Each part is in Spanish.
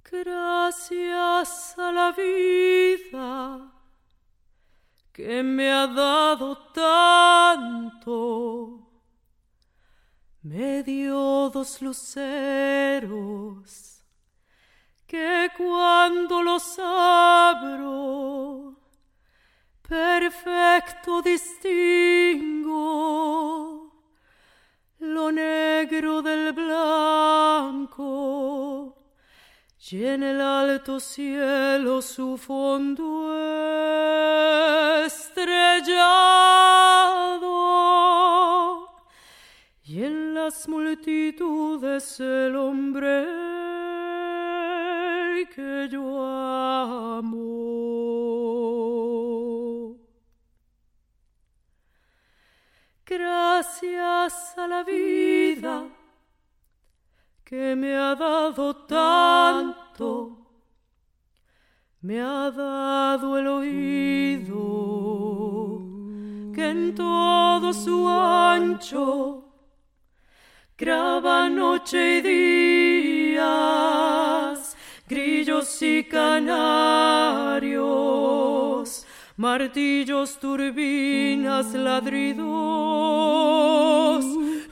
Gracias a la vida que me ha dado tanto, me dio dos luceros que cuando los abro perfecto distingo lo negro del blanco y en el alto cielo su fondo estrellado y en las multitudes el hombre que yo amo. Gracias a la vida que me ha dado tanto, me ha dado el oído que en todo su ancho graba noche y días, grillos y canarios, martillos, turbinas, ladridos,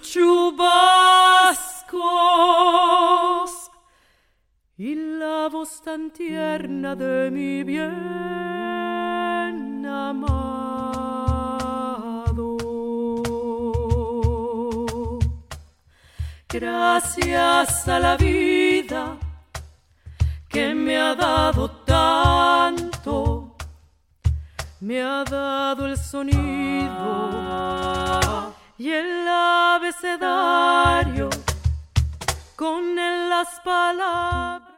chubascos y la voz tan tierna de mi bien amado. Gracias a la vida que me ha dado tanto, me ha dado el sonido y el abecedario con él las palabras.